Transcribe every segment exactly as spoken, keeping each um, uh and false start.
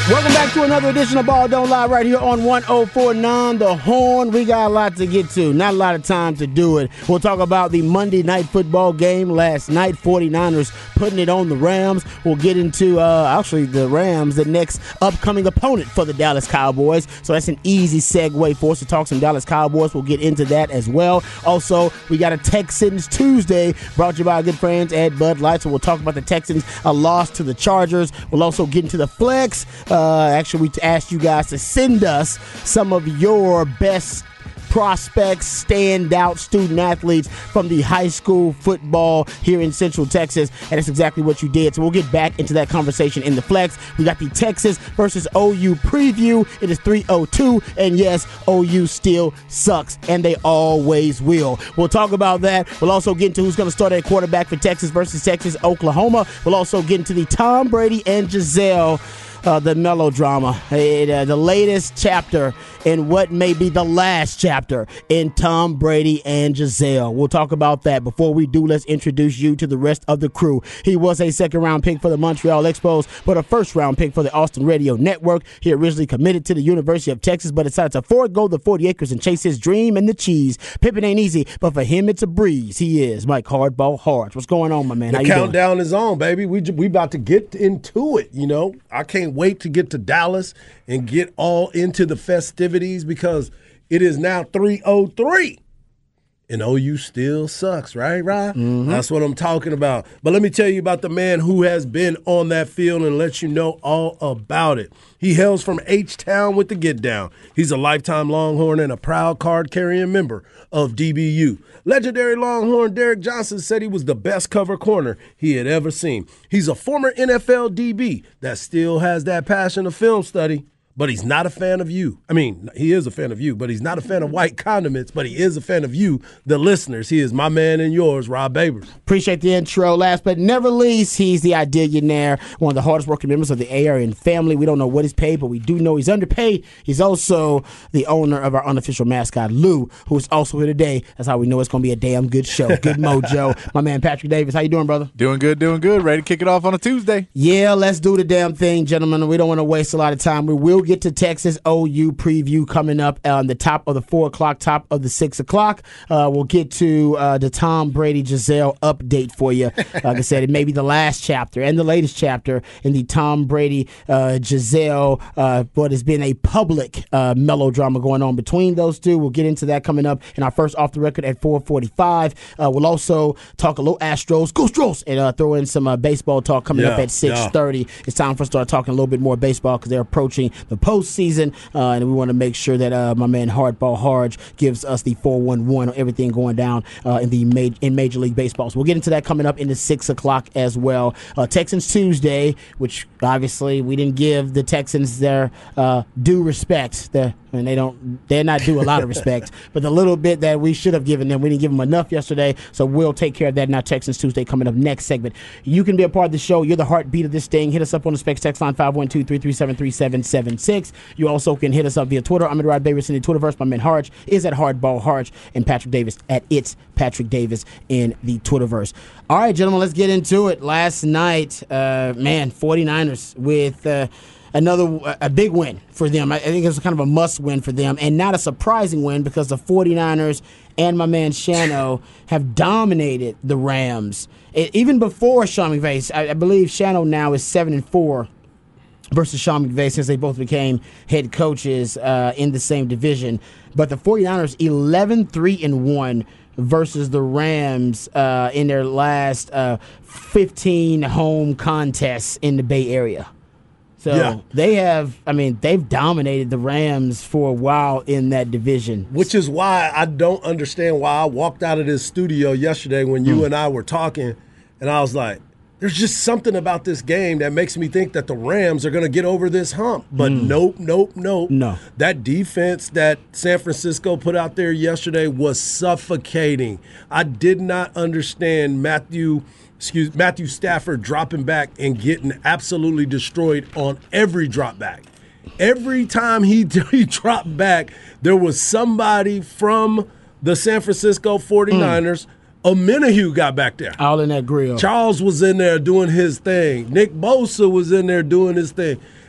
Welcome back to another edition of Ball Don't Lie right here on one oh four point nine The Horn. We got a lot to get to. Not a lot of time to do it. We'll talk about the Monday night football game last night. forty-niners putting it on the Rams. We'll get into, uh, actually, the Rams, the next upcoming opponent for the Dallas Cowboys. So that's an easy segue for us to talk some Dallas Cowboys. We'll get into that as well. Also, we got a Texans Tuesday brought to you by our good friends at Bud Light. So we'll talk about the Texans, a loss to the Chargers. We'll also get into the flex. Uh, actually, we asked you guys to send us some of your best prospects, standout student athletes from the high school football here in Central Texas, and that's exactly what you did. So we'll get back into that conversation in the flex. We got the Texas versus O U preview. It is three oh two, and yes, O U still sucks, and they always will. We'll talk about that. We'll also get into who's going to start at quarterback for Texas versus Texas Oklahoma. We'll also get into the Tom Brady and Giselle Uh, the melodrama, it, uh, the latest chapter in what may be the last chapter in Tom Brady and Giselle. We'll talk about that. Before we do, let's introduce you to the rest of the crew. He was a second-round pick for the Montreal Expos, but a first-round pick for the Austin Radio Network. He originally committed to the University of Texas, but decided to forego the forty acres and chase his dream and the cheese. Pippin ain't easy, but for him, it's a breeze. He is Mike Hardball Harge. What's going on, my man? The How you countdown doing? is on, baby. We we about to get into it, you know. I can't wait to get to Dallas and get all into the festivities because it is now three oh three. And O U still sucks, right, Ryan? Mm-hmm. That's what I'm talking about. But let me tell you about the man who has been on that field and let you know all about it. He hails from H-Town with the Get Down. He's a lifetime Longhorn and a proud card-carrying member of D B U. Legendary Longhorn Derek Johnson said he was the best cover corner he had ever seen. He's a former N F L D B that still has that passion of film study, but he's not a fan of you. I mean, he is a fan of you, but he's not a fan of white condiments, but he is a fan of you, the listeners. He is my man and yours, Rob Babers. Appreciate the intro. Last but never least, he's the Idillionaire, one of the hardest working members of the A R N family. We don't know what he's paid, but we do know he's underpaid. He's also the owner of our unofficial mascot, Lou, who is also here today. That's how we know it's going to be a damn good show. Good mojo. My man, Patrick Davis. How you doing, brother? Doing good, doing good. Ready to kick it off on a Tuesday. Yeah, let's do the damn thing, gentlemen. We don't want to waste a lot of time. We will get to Texas O U preview coming up on the top of the four o'clock, top of the six o'clock. Uh, we'll get to uh, the Tom Brady Giselle update for you. Like I said, it may be the last chapter and the latest chapter in the Tom Brady uh, Giselle, uh, what has been a public uh, melodrama going on between those two. We'll get into that coming up in our first off the record at four forty-five. Uh, we'll also talk a little Astros, go Astros, and uh, throw in some uh, baseball talk coming yeah, up at six thirty. Yeah. It's time for us to start talking a little bit more baseball because they're approaching the postseason. Season, uh, and we want to make sure that uh, my man Hardball Harge gives us the four one one on everything going down uh, in the ma- in Major League Baseball. So we'll get into that coming up in the six o'clock as well. Uh, Texans Tuesday, which obviously we didn't give the Texans their uh, due respect. The and they don't, they're not due a lot of respect, but the little bit that we should have given them, we didn't give them enough yesterday, so we'll take care of that in our Texans Tuesday coming up next segment. You can be a part of the show. You're the heartbeat of this thing. Hit us up on the Specs text line five one two, three three seven, three seven seven six. You also can hit us up via Twitter. I'm at Rod Davis in the Twitterverse. My man Harge is at Hardball Harge, and Patrick Davis at It's Patrick Davis in the Twitterverse. All right, gentlemen, let's get into it. Last night, uh, man, forty-niners with uh, another a big win for them. I think it was kind of a must win for them, and not a surprising win because the forty-niners and my man Shano have dominated the Rams. It, even before Sean McVay, I, I believe Shano now is seven and four versus Sean McVay since they both became head coaches uh, in the same division. But the forty-niners eleven three and one versus the Rams uh, in their last uh, fifteen home contests in the Bay Area. So yeah. they have, I mean, they've dominated the Rams for a while in that division. Which is why I don't understand why I walked out of this studio yesterday when you mm. and I were talking, and I was like, there's just something about this game that makes me think that the Rams are going to get over this hump. But mm. nope, nope, nope. No. That defense that San Francisco put out there yesterday was suffocating. I did not understand Matthew – Excuse Matthew Stafford dropping back and getting absolutely destroyed on every drop back. Every time he, he dropped back, there was somebody from the San Francisco forty-niners. Mm. Omenihu got back there. All in that grill. Charles was in there doing his thing. Nick Bosa was in there doing his thing.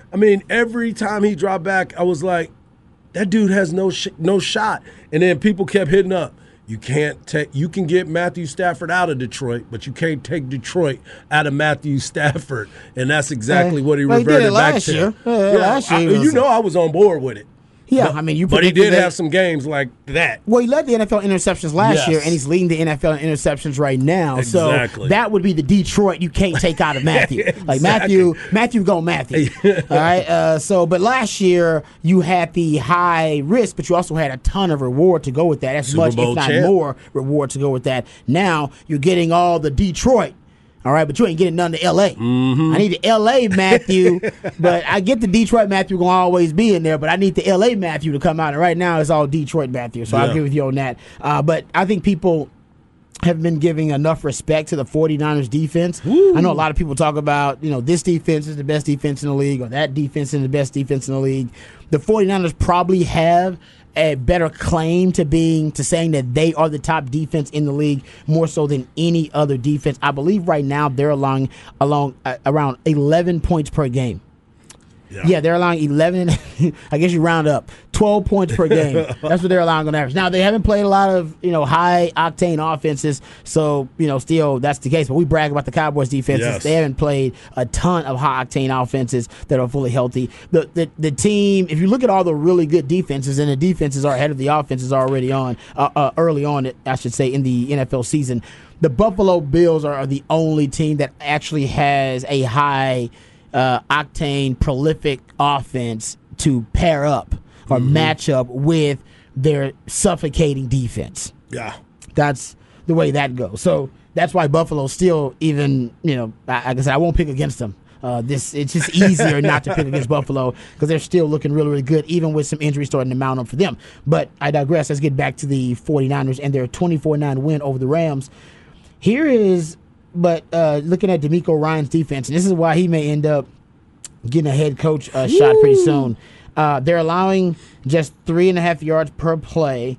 I mean, every time he dropped back, I was like, that dude has no sh- no shot. And then people kept hitting up. You can't take. You can get Matthew Stafford out of Detroit, but you can't take Detroit out of Matthew Stafford, and that's exactly what he well, reverted he did it back last to. Year. Yeah, yeah, last year I, was, you know, I was on board with it. Yeah, but, I mean, you. But he did that, have some games like that. Well, he led the N F L in interceptions last Yes. year, and he's leading the N F L in interceptions right now. Exactly. So that would be the Detroit you can't take out of Matthew. Exactly. Like Matthew, Matthew go Matthew. All right. Uh, so, but last year you had the high risk, but you also had a ton of reward to go with that. As Super much, Bowl if not champ. more, reward to go with that. Now you're getting all the Detroit. All right, but you ain't getting none to L A. Mm-hmm. I need the L A Matthew, but I get the Detroit Matthew going to always be in there, but I need the L A Matthew to come out. And right now it's all Detroit Matthew, so Yeah. I'll agree with you on that. Uh, but I think people have been giving enough respect to the 49ers defense. Woo. I know a lot of people talk about, you know, this defense is the best defense in the league or that defense is the best defense in the league. The 49ers probably have a better claim to being to saying that they are the top defense in the league more so than any other defense. I believe right now they're allowing along uh, around eleven points per game. Yeah, Yeah, they're allowing eleven. I guess you round up twelve points per game. That's what they're allowing on average. Now they haven't played a lot of you know high octane offenses, so you know still that's the case. But we brag about the Cowboys defenses. Yes. They haven't played a ton of high octane offenses that are fully healthy. The, the the team, if you look at all the really good defenses, and the defenses are ahead of the offenses already on uh, uh, early on, I should say, in the N F L season. The Buffalo Bills are, are the only team that actually has a high. Uh, octane, prolific offense to pair up or Mm-hmm. match up with their suffocating defense. yeah. That's the way that goes. So that's why Buffalo still even, you know, like I said, I won't pick against them. Uh, this it's just easier not to pick against Buffalo because they're still looking really, really good, even with some injuries starting to mount up for them. But I digress. Let's get back to the 49ers and their twenty-four nine win over the Rams. Here is But uh, looking at DeMeco Ryans' defense, and this is why he may end up getting a head coach uh, shot pretty soon. Uh, they're allowing just three and a half yards per play.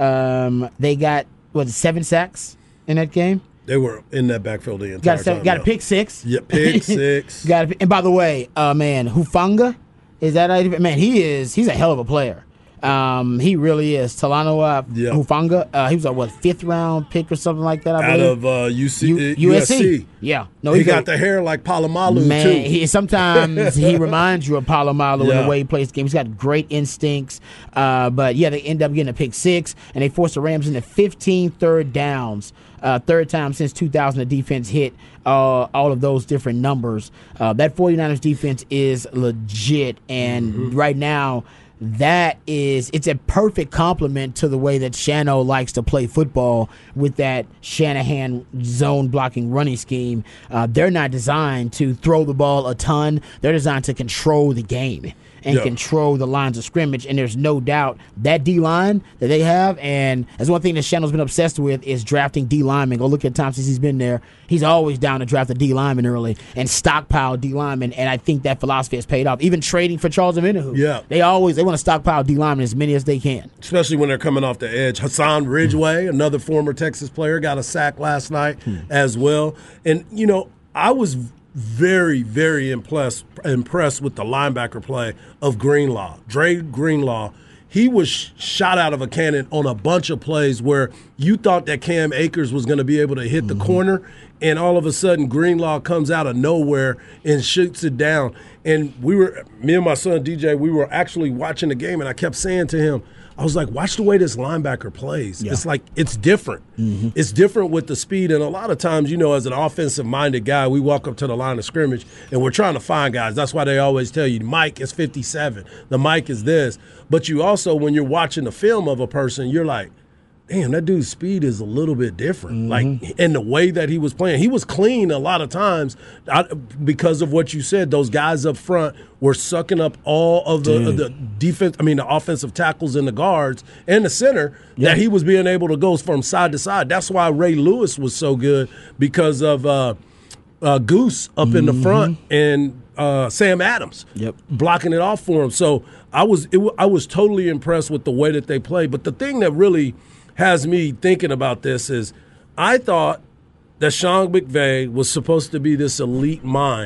Um, they got what seven sacks in that game. They were in that backfield the entire Got a, seven, time. got a yeah. pick six. Yeah, pick six. got a, and by the way, uh, man, Hufanga is that man? He is. He's a hell of a player. Um, he really is. Talanoa uh, Yeah. Hufanga. Uh, he was a what fifth round pick or something like that. I Out believe. of uh, U C, U- uh, U S C. U S C. Yeah. No, He he's got a- the hair like Palomalu, Man, too. he, sometimes he reminds you of Palomalo in Yeah. the way he plays the game. He's got great instincts. Uh, but, yeah, they end up getting a pick six, and they forced the Rams into fifteen third downs. Uh, third time since two thousand the defense hit uh, all of those different numbers. Uh, that 49ers defense is legit, and Mm-hmm. right now – that is, it's a perfect complement to the way that Shano likes to play football with that Shanahan zone blocking running scheme. Uh, they're not designed to throw the ball a ton. They're designed to control the game and Yeah. control the lines of scrimmage. And there's no doubt that D-line that they have, and that's one thing that Shannon's been obsessed with is drafting D-linemen. Go look at times since he's been there. He's always down to draft a D-lineman early and stockpile D-linemen, and I think that philosophy has paid off. Even trading for Charles Omenihu. Yeah. They always, they want to stockpile D-linemen as many as they can. Especially when they're coming off the edge. Hassan Ridgeway, another former Texas player, got a sack last night as well. And, you know, I was very, very impressed impressed with the linebacker play of Greenlaw. Dre Greenlaw, he was shot out of a cannon on a bunch of plays where you thought that Cam Akers was going to be able to hit the corner, and all of a sudden Greenlaw comes out of nowhere and shoots it down. And we were, me and my son D J, we were actually watching the game, and I kept saying to him, I was like, watch the way this linebacker plays. Yeah. It's like, it's different. Mm-hmm. It's different with the speed. And a lot of times, you know, as an offensive-minded guy, we walk up to the line of scrimmage, and we're trying to find guys. That's why they always tell you, Mike is fifty-seven. The Mike is this. But you also, when you're watching the film of a person, you're like, damn, that dude's speed is a little bit different. Mm-hmm. Like, in the way that he was playing. He was clean a lot of times I, because of what you said. Those guys up front were sucking up all of the, Dude. the defense, I mean, the offensive tackles and the guards and the center Yeah. that he was being able to go from side to side. That's why Ray Lewis was so good because of uh, uh, Goose up mm-hmm. in the front and uh, Sam Adams Yep. blocking it off for him. So I was it, I was totally impressed with the way that they played. But the thing that really has me thinking about this is I thought that Sean McVay was supposed to be this elite mind.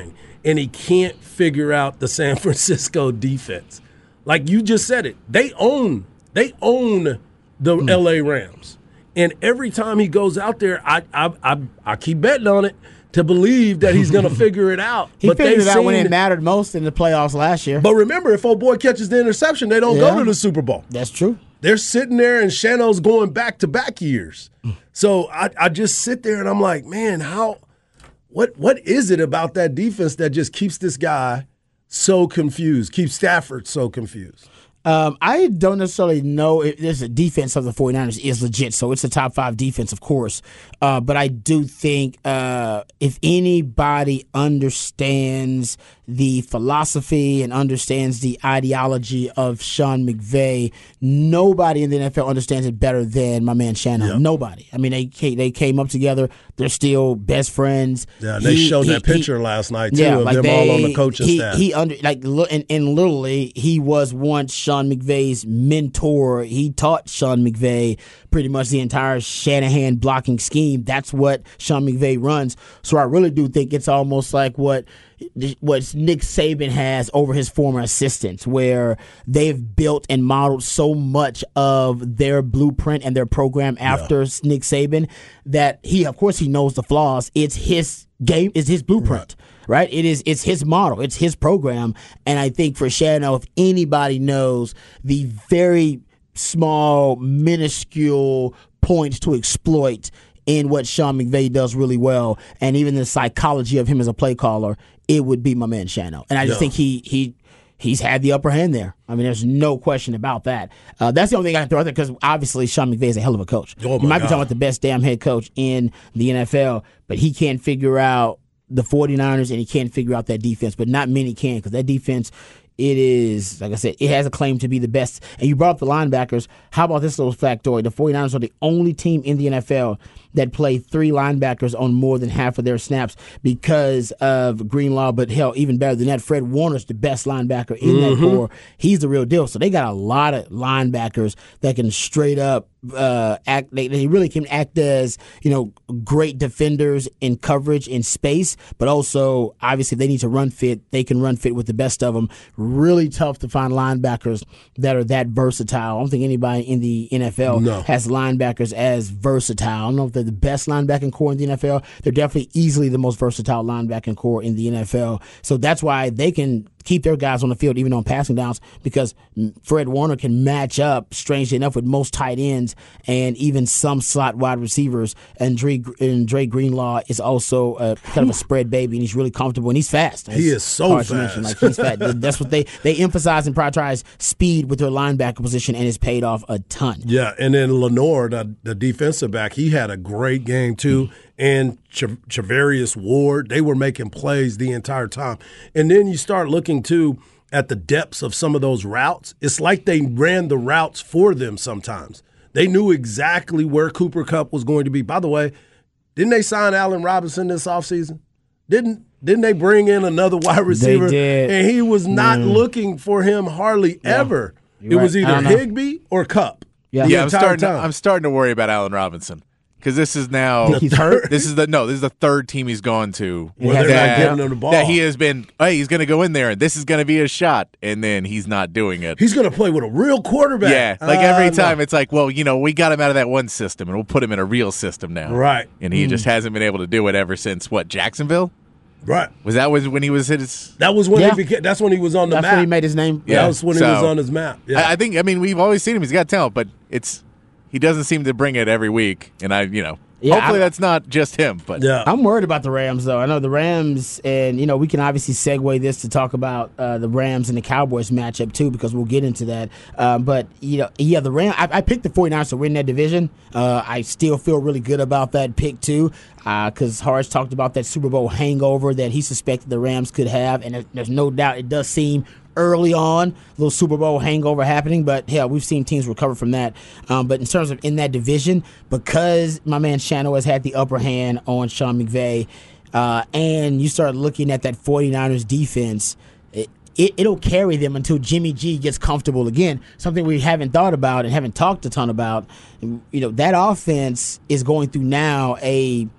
and he can't figure out the San Francisco defense. Like you just said it, they own they own the mm. L A Rams, and every time he goes out there, I I I, I keep betting on it to believe that he's going to figure it out. He but figured it out seen, when it mattered most in the playoffs last year. But remember, if old boy catches the interception, they don't yeah. go to the Super Bowl. That's true. They're sitting there, and Shano's going back-to-back years. So I, I just sit there, and I'm like, man, how what what is it about that defense that just keeps this guy so confused, keeps Stafford so confused? Um, I don't necessarily know if there's a defense of the 49ers is legit, so it's a top five defense, of course. Uh, but I do think uh, if anybody understands the philosophy and understands the ideology of Sean McVay, nobody in the N F L understands it better than my man Shannon. Yep. Nobody. I mean, they they came up together. They're still best friends. Yeah, they he, showed he, that picture he, last night too yeah, of like them they, all on the coaching he, staff. He under like and, and literally he was once Sean McVay's mentor. He taught Sean McVay pretty much the entire Shanahan blocking scheme. That's what Sean McVay runs. So I really do think it's almost like what what Nick Saban has over his former assistants, where they've built and modeled so much of their blueprint and their program after yeah. Nick Saban that he, of course, he knows the flaws. It's his game, it's his blueprint. Right. Right? It is. It's his model. It's his program. And I think for Shannon, if anybody knows the very small, minuscule points to exploit in what Sean McVay does really well, and even the psychology of him as a play caller, it would be my man Shano. And I just yeah. think he he he's had the upper hand there. I mean, there's no question about that. Uh, that's the only thing I can throw out there, because obviously Sean McVay is a hell of a coach. Oh you might God. be talking about the best damn head coach in the N F L, but he can't figure out the 49ers, and he can't figure out that defense. But not many can, because that defense, it is, like I said, it has a claim to be the best. And you brought up the linebackers. How about this little factoid? The 49ers are the only team in the N F L that play three linebackers on more than half of their snaps because of Greenlaw. But hell, even better than that, Fred Warner's the best linebacker in mm-hmm. that core. He's the real deal. So they got a lot of linebackers that can straight up uh, act. They, they really can act as, you know, great defenders in coverage in space, but also obviously they need to run fit. They can run fit with the best of them. Really tough to find linebackers that are that versatile. I don't think anybody in the N F L no. has linebackers as versatile. I don't know if they're the best linebacking core in the N F L. They're definitely easily the most versatile linebacking core in the N F L. So that's why they can keep their guys on the field even on passing downs, because Fred Warner can match up, strangely enough, with most tight ends and even some slot wide receivers. And Dre, and Dre Greenlaw is also a, kind of a spread baby, and he's really comfortable, and he's fast. He is so fast. Like, he's fast. That's what they, they emphasize and prioritize speed with their linebacker position, and it's paid off a ton. Yeah, and then Lenore, the, the defensive back, he had a great game too. Mm-hmm. And Ch- Chavarius Ward, they were making plays the entire time. And then you start looking, too, at the depths of some of those routes. It's like they ran the routes for them sometimes. They knew exactly where Cooper Kupp was going to be. By the way, didn't they sign Allen Robinson this offseason? Didn't Didn't they bring in another wide receiver? They did. And he was not mm. looking for him hardly yeah. ever. You're it right. was either Higbee or Kupp. Yeah, yeah I'm, starting to, I'm starting to worry about Allen Robinson. Because this is now he's hurt. This is the no. This is the third team he's gone to. Well, they're that, not giving him the ball. That he has been. Hey, he's going to go in there, and this is going to be his shot, and then he's not doing it. He's going to play with a real quarterback. Yeah, like every uh, time, no. it's like, well, you know, we got him out of that one system, and we'll put him in a real system now. Right. And he mm. just hasn't been able to do it ever since what, Jacksonville? Right. Was that was when he was his? That was when yeah. he became. That's when he was on the that's map. That's when he made his name. Yeah, that was when so, he was on his map. Yeah. I, I think. I mean, we've always seen him. He's got talent, but it's he doesn't seem to bring it every week. And I, you know. Yeah, Hopefully I, that's not just him, but yeah. I'm worried about the Rams, though. I know the Rams, and you know we can obviously segue this to talk about uh, the Rams and the Cowboys matchup too, because we'll get into that. Uh, but you know, yeah, the Rams. I, I picked the 49ers to win that division. Uh, I still feel really good about that pick too, because uh, Harge talked about that Super Bowl hangover that he suspected the Rams could have, and there's no doubt it does seem early on, a little Super Bowl hangover happening, but hell, we've seen teams recover from that. Um, but in terms of in that division, because my man Shano has had the upper hand on Sean McVay, uh, and you start looking at that 49ers defense, it, it, it'll carry them until Jimmy G gets comfortable again, something we haven't thought about and haven't talked a ton about. You know, that offense is going through now a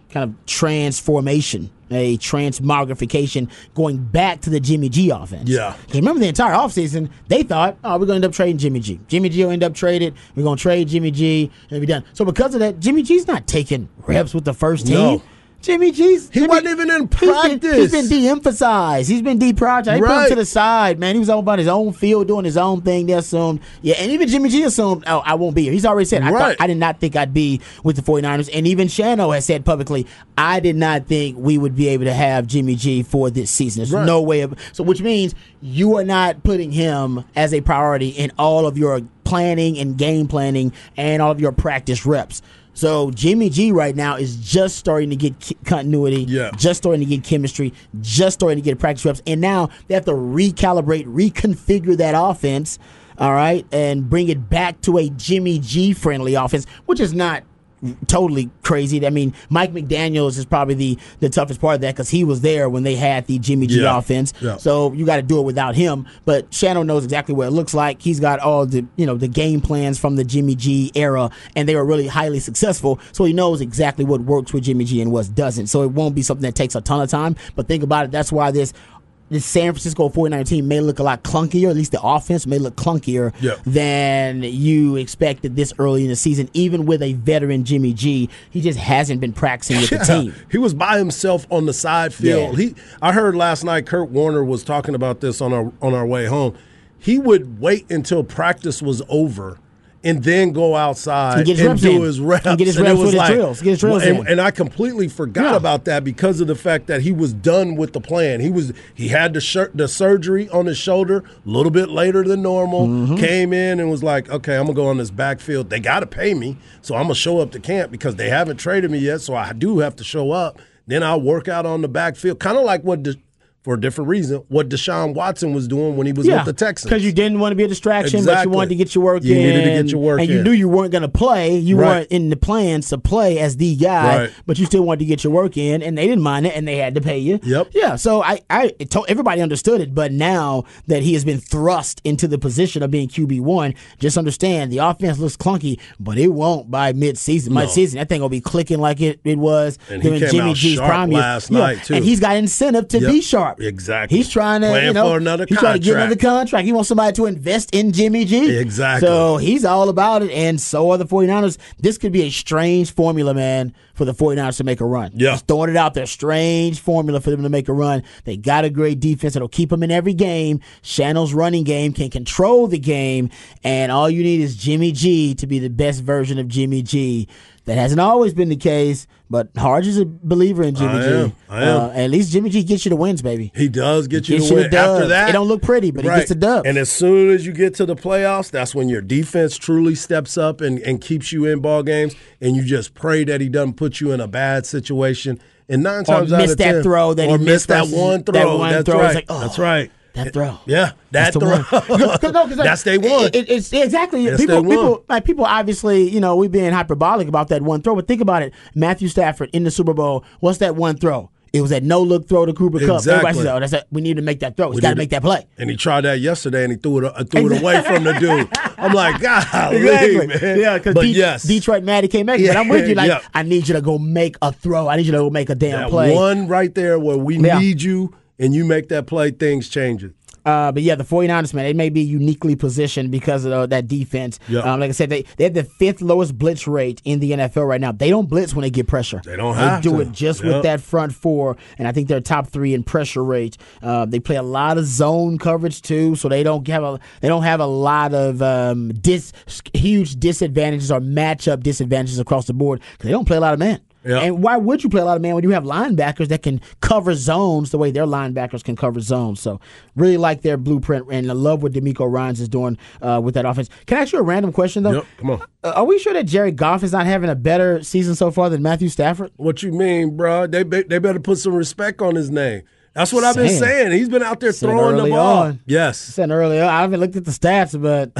kind of transformation, a transmogrification going back to the Jimmy G offense. Yeah. Because remember the entire offseason, they thought, oh, we're going to end up trading Jimmy G. Jimmy G will end up traded. We're going to trade Jimmy G and be done. So because of that, Jimmy G's not taking reps with the first team. No. Jimmy G's. He Jimmy, wasn't even in practice. He's been, he's been de-emphasized. He's been deprioritized. They put him Right. to the side, man. He was all about his own field, doing his own thing. They assumed. Yeah, and even Jimmy G assumed, oh, I won't be here. He's already said, I, Right. thought, I did not think I'd be with the 49ers. And even Shano has said publicly, I did not think we would be able to have Jimmy G for this season. There's Right. no way of. So which means you are not putting him as a priority in all of your planning and game planning and all of your practice reps. So Jimmy G right now is just starting to get ki- continuity, Yeah. just starting to get chemistry, just starting to get practice reps, and now they have to recalibrate, reconfigure that offense, all right, and bring it back to a Jimmy G friendly offense, which is not totally crazy. I mean, Mike McDaniels is probably the, the toughest part of that because he was there when they had the Jimmy G Yeah. offense. Yeah. So you got to do it without him. But Shannon knows exactly what it looks like. He's got all the you know the game plans from the Jimmy G era, and they were really highly successful. So he knows exactly what works with Jimmy G and what doesn't. So it won't be something that takes a ton of time. But think about it. That's why this. This San Francisco 49er team may look a lot clunkier, at least the offense may look clunkier Yep. than you expected this early in the season, even with a veteran Jimmy G. He just hasn't been practicing with Yeah. the team. He was by himself on the side field. Yeah. He, I heard last night Kurt Warner was talking about this on our on our way home. He would wait until practice was over and then go outside And get his and reps do in. his reps. And get his And it reps was with his like- drills. Get his drills and, in. and I completely forgot Yeah. about that because of the fact that he was done with the plan. He was he had the shir- the surgery on his shoulder a little bit later than normal. Mm-hmm. Came in and was like, okay, I'm gonna go on this backfield. They got to pay me, so I'm gonna show up to camp because they haven't traded me yet. So I do have to show up. Then I'll work out on the backfield, kind of like what. De- For a different reason, what Deshaun Watson was doing when he was Yeah, with the Texans. because you didn't want to be a distraction, but Exactly. you wanted to get your work You in. needed to get your work and you in. knew you weren't going to play. You Right. weren't in the plans to play as the guy, Right. but you still wanted to get your work in, and they didn't mind it, and they had to pay you. Yep. Yeah. So I, I it told, everybody understood it, but now that he has been thrust into the position of being Q B one, just understand the offense looks clunky, but it won't by mid-season. No. Mid-season, that thing will be clicking like it, it was And he during came Jimmy out G's sharp prime years. last Yeah, night, too. and he's got incentive to Yep. be sharp. Exactly. He's trying to, Playing you know, for another he's trying to get another contract. contract. He wants somebody to invest in Jimmy G. Exactly. So he's all about it, and so are the 49ers. This could be a strange formula, man, for the 49ers to make a run. Yeah. Just throwing it out there. Strange formula for them to make a run. They got a great defense that'll keep them in every game. Shannon's running game can control the game, and all you need is Jimmy G to be the best version of Jimmy G. That hasn't always been the case, but Harge is a believer in Jimmy I G. am. I am. Uh, at least Jimmy G gets you the wins, baby. He does get you Gets the you the win. After dubs. that, It don't look pretty, but he gets the dubs. And as soon as you get to the playoffs, that's when your defense truly steps up and, and keeps you in ball games. And you just pray that he doesn't put you in a bad situation. And nine Or times out miss of that ten, throw that or he miss missed that versus- one throw. that one that's throw. right. It's like, oh, that's right. That throw. Yeah, that That's the throw. one. No, 'cause, like, that's they won. It, it, it's exactly Yes, people. they won. People, like people, obviously, you know, we're being hyperbolic about that one throw, but think about it. Matthew Stafford in the Super Bowl. What's that one throw? It was that no look throw to Cooper Kupp. Exactly. Everybody says, "Oh, that's a, we need to make that throw. He's We got to need make to- that play." And he tried that yesterday, and he threw it uh, threw it away from the dude. I'm like, God, Exactly. man. Yeah, because but De- yes, Detroit Matty can't make it. Yeah, But I'm with you. Like, yeah. I need you to go make a throw. I need you to go make a damn that play. one right there where we Yeah. need you, and you make that play, things change it. Uh, but yeah, the 49ers, man, they may be uniquely positioned because of uh, that defense. Yep. Um, like I said, they, they have the fifth lowest blitz rate in the N F L right now. They don't blitz when they get pressure. They don't have They do to. it just Yep. with that front four, and I think they're top three in pressure rate. Uh, they play a lot of zone coverage too, so they don't have a they don't have a lot of um, dis huge disadvantages or matchup disadvantages across the board because they don't play a lot of man. Yep. And why would you play a lot of man when you have linebackers that can cover zones the way their linebackers can cover zones? So really like their blueprint, and I love what D'Amico Ryans is doing uh, with that offense. Can I ask you a random question, though? Yep, come on. Uh, are we sure that Jared Goff is not having a better season so far than Matthew Stafford? What you mean, bro? They be, they better put some respect on his name. That's what I've been Saying. saying. He's been out there Said throwing the early ball. on. I Yes, said earlier, I haven't looked at the stats, but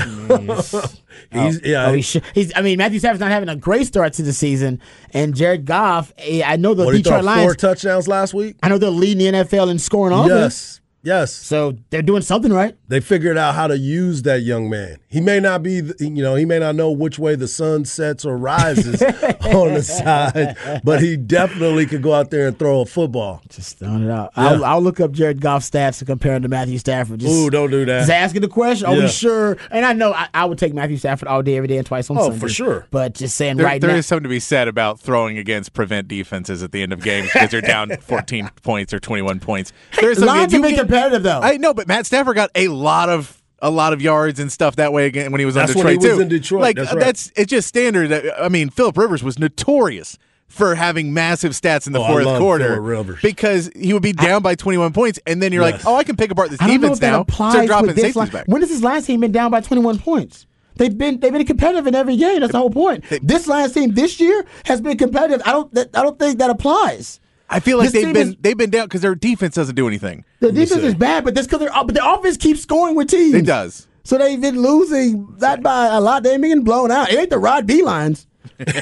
he's yeah. oh, he should, he's. I mean, Matthew Stafford's not having a great start to the season, and Jared Goff. eh, I know the what, he Detroit throw four Lions. touchdowns last week. I know they're leading the N F L in scoring offense. Yes, Yes. So they're doing something right. They figured out how to use that young man. He may not be, you know, he may not know which way the sun sets or rises on the side, but he definitely could go out there and throw a football. Just throwing it out. Yeah. I'll, I'll look up Jared Goff's stats and compare him to Matthew Stafford. Just, Ooh, don't do that. Just asking the question. Are Yeah. we sure? And I know I, I would take Matthew Stafford all day, every day, and twice on Oh, Sunday. for sure. But just saying There, right there now. is something to be said about throwing against prevent defenses at the end of games because they're down fourteen points or twenty-one points. There's some Lines you have been get- competitive, though. I know, but Matt Stafford got a lot of a lot of yards and stuff that way again when he was That's on when Detroit he was too. in Detroit. Like That's right. that's it's just standard. That, I mean, Phillip Rivers was notorious for having massive stats in the Oh, I fourth love quarter Phillip Rivers. because he would be down by twenty-one points, and then you're Yes. like, oh, I can pick apart this I don't know defense if that now. applies Start dropping with this safeties line. back. When has this Lions team been down by twenty-one points? They've been they've been competitive in every game. That's the whole point. This Lions team this year has been competitive. I don't that, I don't think that applies. I feel like This they've team been is- they've been down because their defense doesn't do anything. The defense see. is bad, but that's because their but their offense keeps scoring with teams. It does. So they've been losing that by a lot. They've been getting blown out. It ain't the Rod B lines. It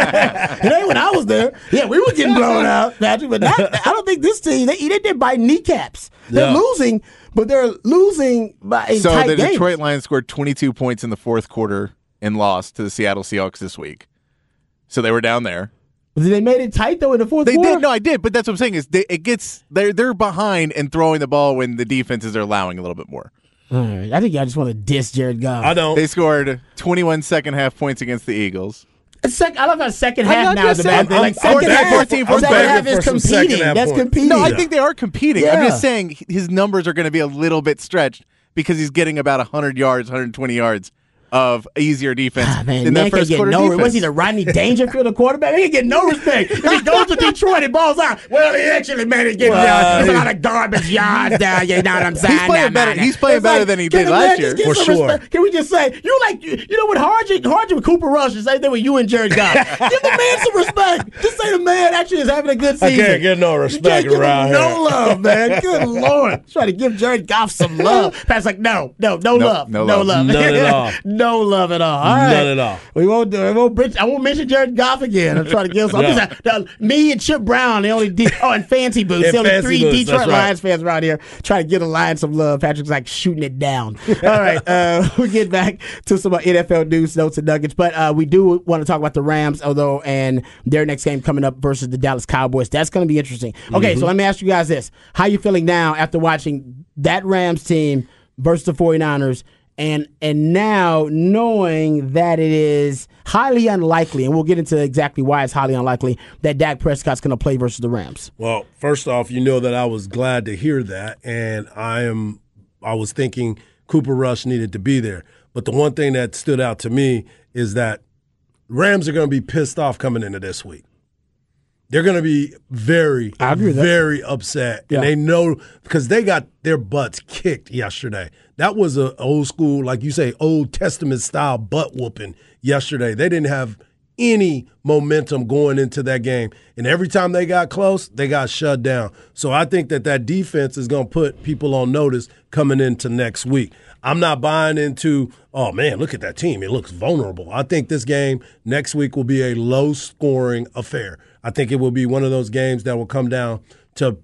ain't when I was there. Yeah, we were getting blown out, Patrick. But not, I don't think this team. They they did by kneecaps. They're Yeah. losing, but they're losing by in So tight the games. Detroit Lions scored twenty-two points in the fourth quarter and lost to the Seattle Seahawks this week. So they were down there. They made it tight though in the fourth They quarter. did. No, I did. But that's what I'm saying is they, it gets they're they're behind and throwing the ball when the defenses are allowing a little bit more. All right. I think I just want to diss Jared Goff. I don't. They scored twenty-one second half points against the Eagles. Sec- I love how second I'm half not now is just a bad saying- thing. Like I'm- second I'm half, fourteen, second fourteen half is for some competing. second half That's points. competing. No, I think they are competing. I'm Yeah. just saying his numbers are going to be a little bit stretched because he's getting about one hundred yards, one hundred twenty yards of easier defense Ah, man, than man that can't first get quarter no. defense. Was he the Rodney Dangerfield, the quarterback? He can get no respect. If he goes to Detroit and balls out, well, he actually managed to get Well, down. There's a he- lot of garbage yards down. You know what I'm saying? He's playing Nah, better- nah, he's nah. playing It's better like, than he can did the last man year. just get For some sure. respect? Can we just say you like you, you know with Hargy, Hargy with Cooper Rush, the same thing with you and Jared Goff. Give the man some respect. Just say the man actually is having a good I season. can't get no You respect can't give him around no here. love, man. Good Lord. Try to give Jared Goff some love. Pat's like, no, no, no Nope, love. no No love. love. None at all. No love at all. All right. None at all. We won't do it. Won't bring, I won't mention Jared Goff again. I'm trying to give some. I'm Yeah. just, uh, me and Chip Brown, the only de- oh, and Fancy Boots, And the only Fancy three Boots, Detroit that's right. Lions fans around here trying to give the Lions some love. Patrick's like shooting it down. All right, uh, we get back to some N F L news, notes, and nuggets, but uh, we do want to talk about the Rams, although, and their next game coming up versus the Dallas Cowboys. That's going to be interesting. Okay, Mm-hmm. so let me ask you guys this: how you feeling now after watching that Rams team versus the 49ers? And and now knowing that it is highly unlikely, and we'll get into exactly why it's highly unlikely, that Dak Prescott's going to play versus the Rams. Well, first off, you know that I was glad to hear that, and I am. I was thinking Cooper Rush needed to be there, but the one thing that stood out to me is that Rams are going to be pissed off coming into this week. They're going to be very, I agree with that. very upset, Yeah. and they know because they got their butts kicked yesterday. That was a old school, like you say, Old Testament style butt whooping yesterday. They didn't have any momentum going into that game, and every time they got close, they got shut down. So I think that that defense is going to put people on notice coming into next week. I'm not buying into, oh, man, look at that team. It looks vulnerable. I think this game next week will be a low-scoring affair. I think it will be one of those games that will come down to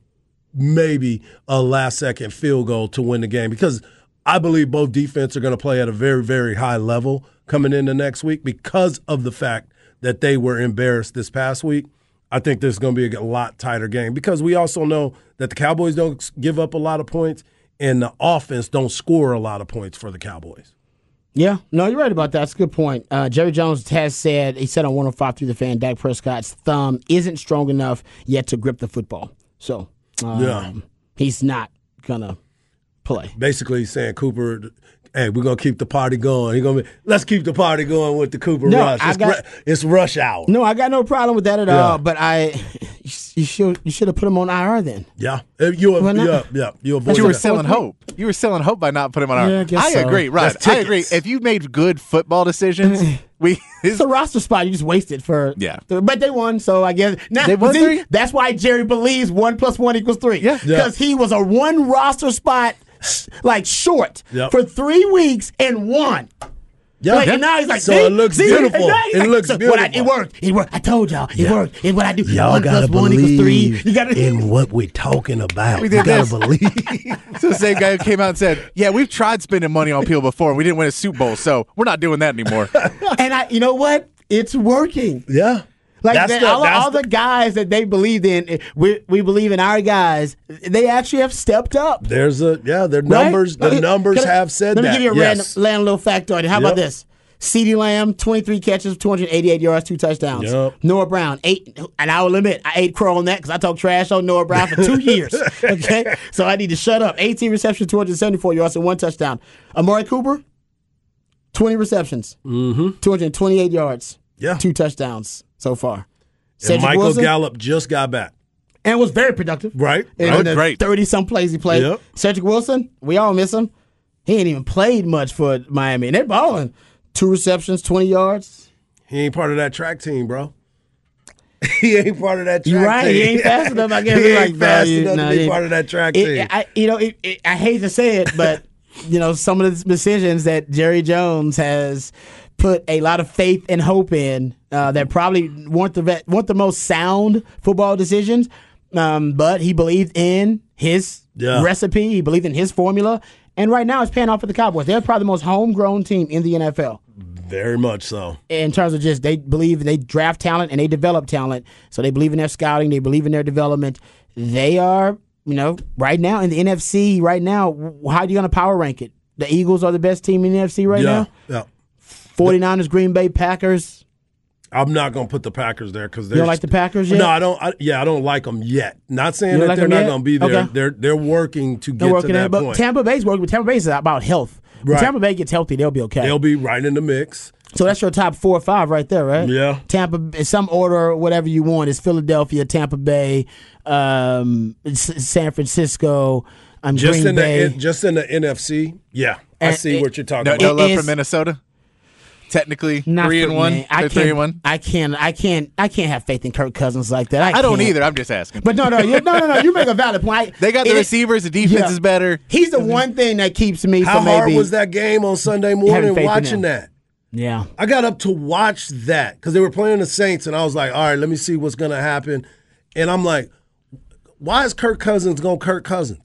maybe a last-second field goal to win the game because I believe both defense are going to play at a very, very high level coming into next week because of the fact that they were embarrassed this past week. I think this is going to be a lot tighter game because we also know that the Cowboys don't give up a lot of points and the offense don't score a lot of points for the Cowboys. Yeah, no, you're right about that. That's a good point. Uh, Jerry Jones has said, he said on one oh five through the Fan, Dak Prescott's thumb isn't strong enough yet to grip the football. So um, Yeah. he's not going to play. Basically saying, Cooper, hey, we're going to keep the party going. He gonna be, let's keep the party going with the Cooper No, Rush. I It's, got- ru- it's rush hour. No, I got no problem with that at Yeah. all, but I, you should you should have put him on I R then. Yeah. Uh, You, Why not? yeah, yeah, you avoid But you were that. selling hope. You were selling hope by not putting him on our. Yeah, I guess so. agree, right? That's I agree. tickets. If you made good football decisions, we It's a roster spot you just wasted for. Yeah. But they won, so I guess. Now, They won see, three? That's why Jerry believes one plus one equals three. Yeah. Yeah. Because he was a one roster spot, sh- like short, Yep. for three weeks and won. Yeah. Like, yeah. And now he's like, so see? it looks see? beautiful. It like, looks so beautiful. I, it worked. It worked. I told y'all. It yeah. worked. It's what I do. Y'all one gotta plus one equals three. You gotta in what we're talking about. We You did gotta this. believe. It's the same guy who came out and said, yeah, we've tried spending money on Peel before. We didn't win a Super Bowl, so we're not doing that anymore. And I, you know what? It's working. Yeah. Like That's the, the- all, that's all the- the guys that they believed in, we we believe in our guys. They actually have stepped up. There's a yeah. Their Right? numbers. The Okay, numbers can I- have said let that. me give you a yes. random, random little factoid. How Yep. about this? CeeDee Lamb, twenty-three catches, two hundred eighty-eight yards, two touchdowns. Yep. Noah Brown, eight. And I will admit, I ate crow on that because I talked trash on Noah Brown for two years. Okay, so I need to shut up. eighteen receptions, two hundred seventy-four yards, and one touchdown. Amari Cooper, twenty receptions, mm-hmm. two hundred twenty-eight yards, Yeah. two touchdowns so far. And Cedric Michael Wilson, Gallup just got back. and was very productive. Right. In right. the Great. thirty-some plays he played. Yep. Cedric Wilson, we all miss him. He ain't even played much for Miami. And they're balling. Two receptions, twenty yards. He ain't part of that track team, bro. he ain't part of that track You're right. team. He ain't fast enough. I guess he he's ain't like, fast no, you- enough no, to be he- part of that track It, team. I, you know, it, it, I hate to say it, but you know, some of the decisions that Jerry Jones has put a lot of faith and hope in uh, that probably weren't the vet, weren't the most sound football decisions, um, but he believed in his Yeah. recipe. He believed in his formula, and right now it's paying off for the Cowboys. They're probably the most homegrown team in the N F L. Very much so. In terms of just they believe they draft talent and they develop talent, so they believe in their scouting, they believe in their development. They are, you know, right now in the N F C. Right now, how are you going to power rank it? The Eagles are the best team in the N F C right yeah. now. Yeah. forty-niners, Green Bay, Packers. I'm not gonna put the Packers there because You don't like the Packers yet? No, I don't. I, yeah, I don't like them yet. Not saying You don't that like they're them not yet? gonna be there. Okay. They're they're working to get They're working to that it, but point. Tampa Bay's working. But Tampa Bay's about health. When Right. Tampa Bay gets healthy, they'll be okay. They'll be right in the mix. So that's your top four or five right there, right? Yeah. Tampa, in some order, whatever you want, is Philadelphia, Tampa Bay, um, S- San Francisco, um, Just Green in Bay. the just in the N F C. Yeah, I And see it- what you're talking No, about. no It love is- for Minnesota. Technically, Not three for and one. me. I They're can't, three and one. I can't. I can't. I can't have faith in Kirk Cousins like that. I, I don't can't. either. I'm just asking. But no, no, you, no, no, no. You make a valid point. I- They got the it- receivers. The defense yeah. is better. He's the one thing that keeps me How from hard maybe. was that game on Sunday Having morning faith in watching them. that? Yeah. I got up to watch that because they were playing the Saints, and I was like, all right, let me see what's going to happen. And I'm like, why is Kirk Cousins going Kirk Cousins?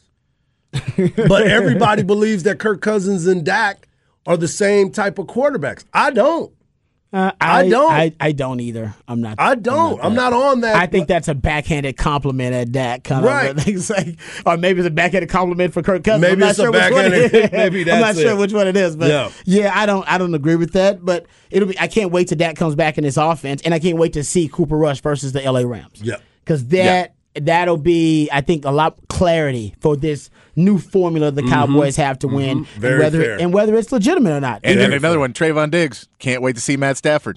But everybody believes that Kirk Cousins and Dak are the same type of quarterbacks. I don't. Uh, I don't. I, I don't either. I'm not. I don't. I'm not, that. on that. I think that's a backhanded compliment at Dak, kind Right. of. It's like, or maybe it's a backhanded compliment for Kirk Cousins. Maybe I'm not it's a sure which one it backhanded- is. maybe I'm not that's sure it. which one it is, but Yeah. yeah. I don't. I don't agree with that. But it'll be. I can't wait till Dak comes back in this offense, and I can't wait to see Cooper Rush versus the L A Rams. Yeah. because that. That'll be, I think, a lot clarity for this new formula the Cowboys have to win, Mm-hmm. Very and whether fair. and whether it's legitimate or not. And Very then another fair. one, Trayvon Diggs. Can't wait to see Matt Stafford.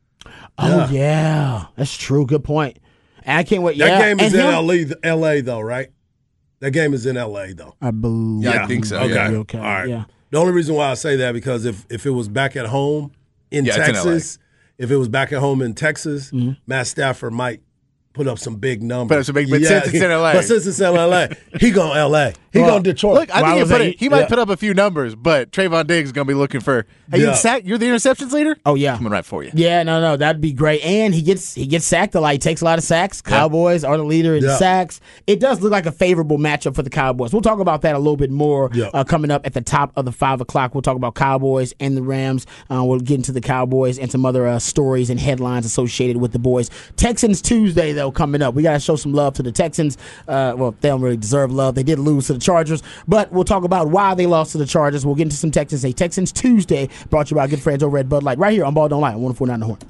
Oh yeah, that's true. Good point. And I can't wait. That yeah. game is and in him- L A, L A though, right? That game is in L A though. I believe. Yeah, I think so, Okay. yeah. Okay. All right. Yeah. The only reason why I say that because if if it was back at home in Yeah, it's in L A. Texas, if it was back at home in Texas, Mm-hmm. Matt Stafford might put up some big numbers. Put up some big- but since it's in L A. But since it's in L A, he going L A. He Well, going Detroit. Look, I Why think he, was put that- it, he might yeah. put up a few numbers, but Trayvon Diggs is going to be looking for. Hey, Yeah. you sack, you're the interceptions leader. Oh yeah. Coming right for you. Yeah, no, no, that'd be great. And he gets he gets sacked a lot. He takes a lot of sacks. Cowboys are the leader in Yeah. sacks. It does look like a favorable matchup for the Cowboys. We'll talk about that a little bit more Yeah. uh, coming up at the top of the five o'clock. We'll talk about Cowboys and the Rams. Uh, we'll get into the Cowboys and some other uh, stories and headlines associated with the boys. Texans Tuesday though coming up. We got to show some love to the Texans. Uh, well, they don't really deserve love. They did lose to the Chargers, but we'll talk about why they lost to the Chargers. We'll get into some Texans. A Texans Tuesday brought to you by our good friends over at Bud Light right here on Ball Don't Lie on one oh four point nine The Horn.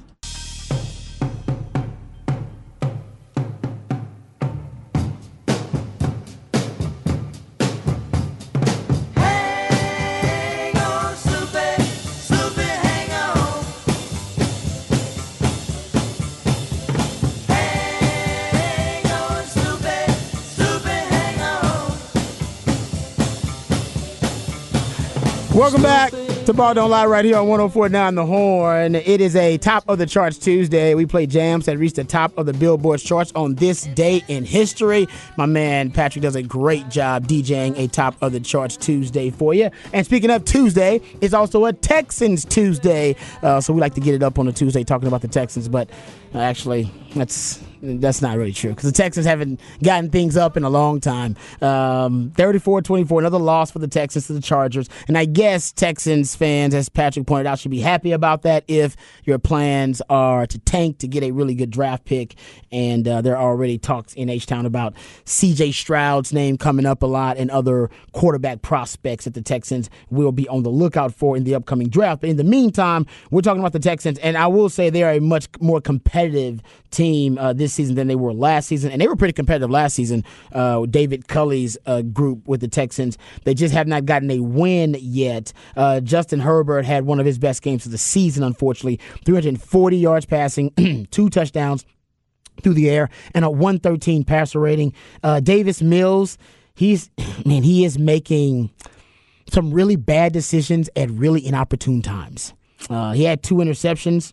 Hang on, Snoopy, Snoopy, hang on. Hang on, Snoopy, Snoopy, hang on. Welcome back. The Ball Don't Lie right here on one oh four point nine The Horn. It is a top of the charts Tuesday. We play jams that reached the top of the Billboard charts on this day in history. My man Patrick does a great job DJing a top of the charts Tuesday for you. And speaking of Tuesday, it's also a Texans Tuesday. Uh, so we like to get it up on a Tuesday talking about the Texans, but uh, actually that's that's not really true because the Texans haven't gotten things up in a long time. Um, thirty-four twenty-four, another loss for the Texans to the Chargers. And I guess Texans fans, as Patrick pointed out, should be happy about that if your plans are to tank to get a really good draft pick. And uh, there are already talks in H-Town about C J Stroud's name coming up a lot and other quarterback prospects that the Texans will be on the lookout for in the upcoming draft. But in the meantime, we're talking about the Texans, and I will say they are a much more competitive team uh, this season than they were last season, and they were pretty competitive last season. Uh, David Culley's uh, group with the Texans, they just have not gotten a win yet. Uh, Justin Herbert had one of his best games of the season, unfortunately. three hundred forty yards passing, two touchdowns through the air, and a one thirteen passer rating. Uh, Davis Mills, he's man, he is making some really bad decisions at really inopportune times. Uh, he had two interceptions.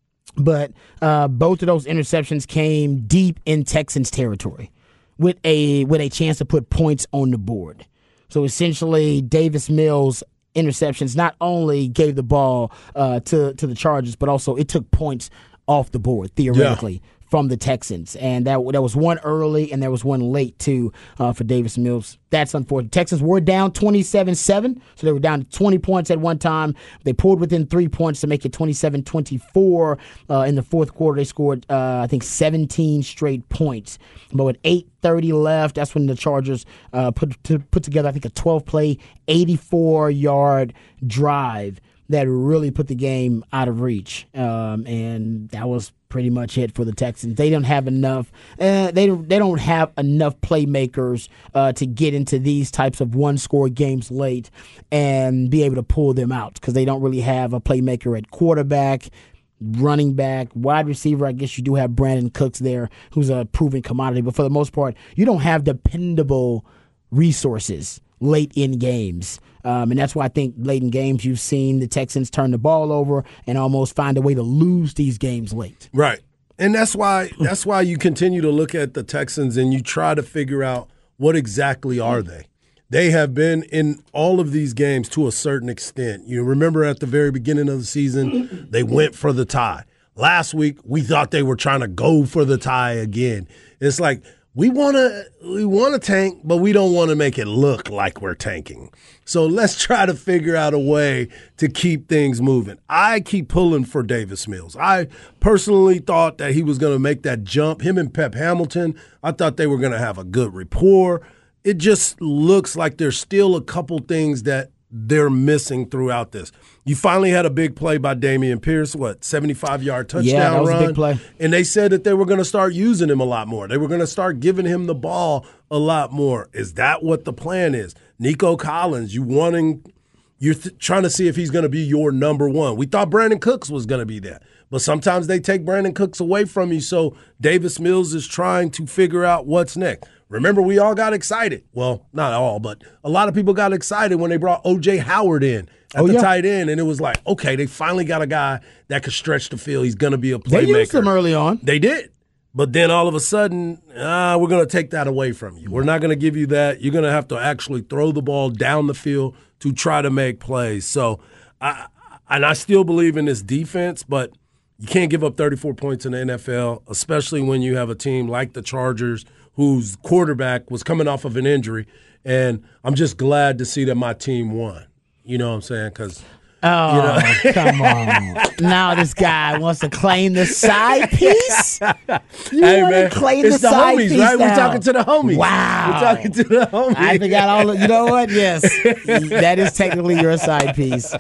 But uh, both of those interceptions came deep in Texans territory with a with a chance to put points on the board. So essentially, Davis Mills' interceptions not only gave the ball uh, to, to the Chargers, but also it took points off the board, theoretically. Yeah. From the Texans, and that that was one early, and there was one late too uh, for Davis Mills. That's unfortunate. Texans were down twenty-seven seven, so they were down to twenty points at one time. They pulled within three points to make it twenty-seven twenty-four uh, in the fourth quarter. They scored, uh, I think, seventeen straight points. But with eight thirty left, that's when the Chargers uh, put to, put together, I think, a twelve-play, eighty-four-yard drive that really put the game out of reach, um, and that was pretty much it for the Texans. They don't have enough. Uh, they don't. They don't have enough playmakers uh, to get into these types of one-score games late and be able to pull them out because they don't really have a playmaker at quarterback, running back, wide receiver. I guess you do have Brandon Cooks there, who's a proven commodity, but for the most part, you don't have dependable resources late in games. Um, and that's why I think late in games you've seen the Texans turn the ball over and almost find a way to lose these games late. Right. And that's why that's why you continue to look at the Texans and you try to figure out what exactly are they. They have been in all of these games to a certain extent. You remember at the very beginning of the season, they went for the tie. Last week, we thought they were trying to go for the tie again. It's like, We want to we want to tank, but we don't want to make it look like we're tanking. So let's try to figure out a way to keep things moving. I keep pulling for Davis Mills. I personally thought that he was going to make that jump. Him and Pep Hamilton, I thought they were going to have a good rapport. It just looks like there's still a couple things that they're missing throughout this. You finally had a big play by Dameon Pierce, what, seventy-five-yard touchdown yeah, that was run? A big play. And they said that they were going to start using him a lot more. They were going to start giving him the ball a lot more. Is that what the plan is? Nico Collins, you wanting, you're th- trying to see if he's going to be your number one. We thought Brandon Cooks was going to be that. But sometimes they take Brandon Cooks away from you, so Davis Mills is trying to figure out what's next. Remember, we all got excited. Well, not all, but a lot of people got excited when they brought O J Howard in at oh, the yeah. tight end, and it was like, okay, they finally got a guy that could stretch the field. He's going to be a playmaker. They used him early on. They did. But then all of a sudden, ah, we're going to take that away from you. We're not going to give you that. You're going to have to actually throw the ball down the field to try to make plays. So, I, and I still believe in this defense, but you can't give up thirty-four points in the N F L, especially when you have a team like the Chargers whose quarterback was coming off of an injury. And I'm just glad to see that my team won. You know what I'm saying? Because Oh, you know? Come on. Now this guy wants to claim the side piece? You hey, want man, to claim it's the, the side homies, piece right? now. We're talking to the homies. Wow. We're talking to the homies. I forgot all of, you know what? Yes. That is technically your side piece.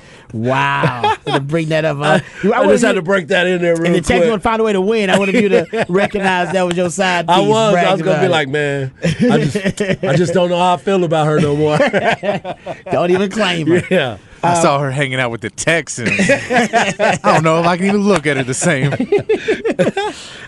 Wow. To bring that up. Huh? I, I just had to break that in there real and the quick. Texans would find a way to win. I wanted you to recognize that was your side piece. I was. I was going to be it. like, man, I just, I just don't know how I feel about her no more. Don't even claim her. Yeah. I saw her hanging out with the Texans. I don't know if I can even look at it the same.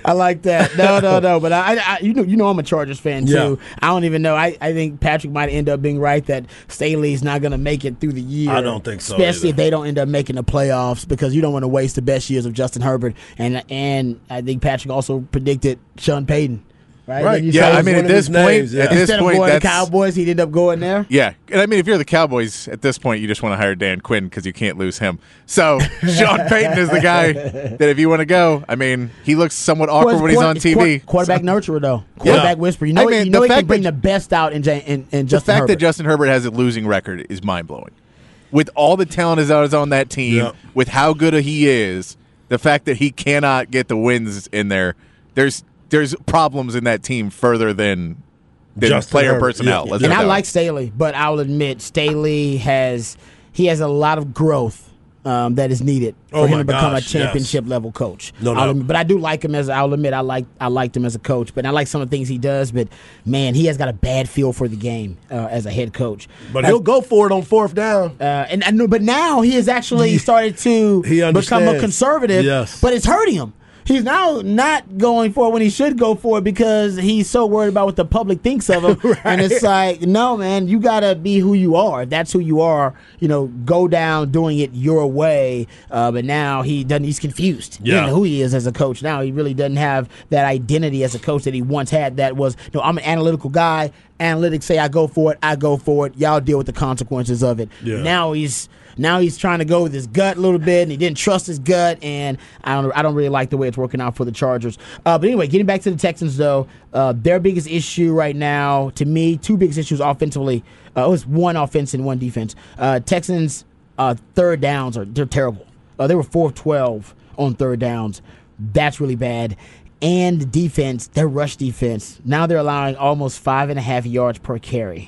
I like that. No, no, no. But I, I, you know, you know, I'm a Chargers fan too. Yeah. I don't even know. I, I think Patrick might end up being right that Staley's not going to make it through the year. I don't think so especially either. if they don't end up making the playoffs, because you don't want to waste the best years of Justin Herbert. And and I think Patrick also predicted Sean Payton. Right. Right. Didn't you Yeah, say I mean, one at of this his point, names, yeah. at this instead of point, going to that's Cowboys, he'd end up going there. yeah. And I mean, if you're the Cowboys at this point, you just want to hire Dan Quinn because you can't lose him. So Sean Payton is the guy that if you want to go, I mean, he looks somewhat awkward when he's on T V. Quarterback nurturer, though. Quarterback whisperer. You know, I mean, you know the he can fact bring that- the best out in, J- in, in The Justin fact Herbert. that Justin Herbert has a losing record is mind blowing. With all the talent that is on that team, Yeah. with how good he is, the fact that he cannot get the wins in there, there's there's problems in that team further than, than Justin player Herbert, personnel. yeah. Let's and put it I that like way. Staley, but I'll admit Staley has he has a lot of growth um, that is needed for Oh him my to become gosh, a championship level coach. No I'll doubt. admit- but I do like him as I'll admit I like I liked him as a coach, but I like some of the things he does. But man, he has got a bad feel for the game uh, as a head coach. But Uh, he'll go for it on fourth down. Uh, and I know, but now he has actually started to He become a understands. conservative. Yes. But it's hurting him. He's now not going for it when he should go for it because he's so worried about what the public thinks of him. And it's like, no, man, you gotta be who you are. If that's who you are, you know, go down doing it your way. Uh, but now he doesn't. He's confused. He Yeah. doesn't know who he is as a coach. Now he really doesn't have that identity as a coach that he once had. That was, no, I'm an analytical guy. Analytics say I go for it. I go for it. Y'all deal with the consequences of it. Yeah. Now he's. Now he's trying to go with his gut a little bit, and he didn't trust his gut, and I don't, I don't really like the way it's working out for the Chargers. Uh, but anyway, getting back to the Texans, though, uh, their biggest issue right now, to me, two biggest issues offensively. Uh, it was one offense and one defense. Uh, Texans' uh, third downs are they're terrible. Uh, they were four of twelve on third downs. That's really bad. And defense, their rush defense. Now they're allowing almost five and a half yards per carry.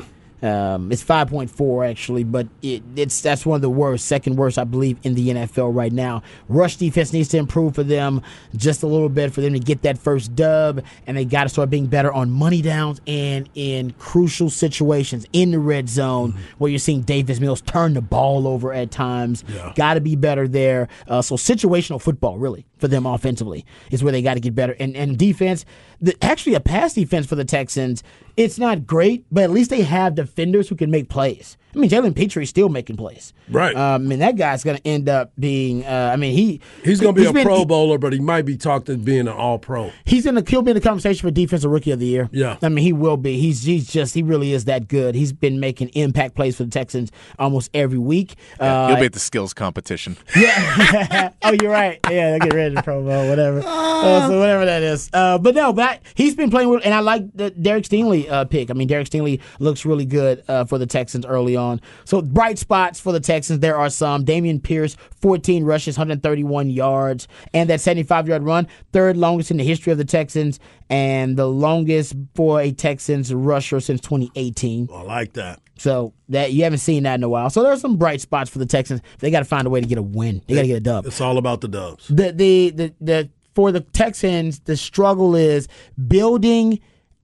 Um, it's five point four actually, but it, it's that's one of the worst, second worst, I believe, in the N F L right now. Rush defense needs to improve for them just a little bit for them to get that first dub, and they got to start being better on money downs and in crucial situations in the red zone mm-hmm. where you're seeing Davis Mills turn the ball over at times. Yeah. Got to be better there. Uh, so situational football, really, for them offensively is where they got to get better. And and defense, the, actually a pass defense for the Texans, it's not great, but at least they have defenders who can make plays. I mean, Jalen Petrie is still making plays. Right. Um, and that guy's going to end up being, uh, I mean, he. He's going to be he's a been- Pro Bowler, but he might be talked to being an All-Pro. He's going to he'll be in the conversation for Defensive Rookie of the Year. Yeah. I mean, he will be. He's he's just, he really is that good. He's been making impact plays for the Texans almost every week. Uh, You'll be at the skills competition. Yeah. Oh, you're right. Yeah, they'll get rid of the Pro Bowl, whatever. Uh, so whatever that is. Uh, but no, but I, he's been playing with, and I like the Derek Stingley uh, pick. I mean, Derek Stingley looks really good uh, for the Texans early on. So bright spots for the Texans, there are some. Damian Pierce, fourteen rushes, one hundred thirty-one yards, and that seventy-five-yard run, third longest in the history of the Texans, and the longest for a Texans rusher since twenty eighteen. I like that. So that you haven't seen that in a while. So there are some bright spots for the Texans. They got to find a way to get a win. They got to get a dub. It's all about the dubs. The, the the the for the Texans, the struggle is building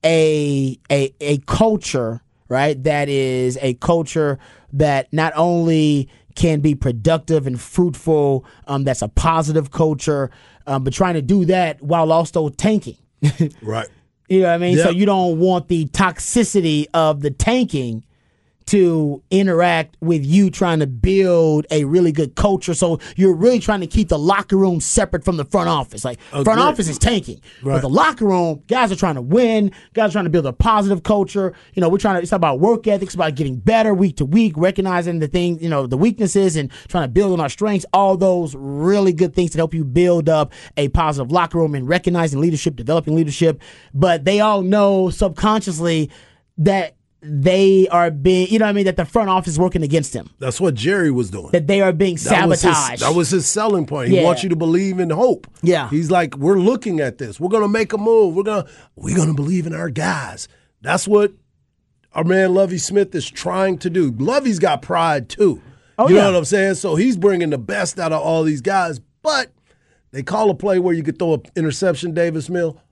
a a a culture, right? That is a culture that not only can be productive and fruitful, um, that's a positive culture, um, but trying to do that while also tanking. Right. You know what I mean? So Yep. you don't want the toxicity of the tanking to interact with you trying to build a really good culture. So you're really trying to keep the locker room separate from the front office. Like front Agreed. office is tanking, but Right. the locker room, guys are trying to win. Guys are trying to build a positive culture. You know, we're trying to. It's about work ethics, it's about getting better week to week, recognizing the things, you know, the weaknesses, and trying to build on our strengths. All those really good things to help you build up a positive locker room and recognizing leadership, developing leadership. But they all know subconsciously that they are being, you know what I mean, that the front office is working against them, That's what Jerry was doing. that they are being That was, his, sabotaged. that was his selling point. He Yeah. wants you to believe in hope. Yeah. He's like, we're looking at this. We're gonna make a move. We're gonna we're gonna believe in our guys. That's what our man Lovie Smith is trying to do. Lovie's got pride too. Oh, you yeah. know what I'm saying? So he's bringing the best out of all these guys. But they call a play where you could throw an interception, Davis Mill.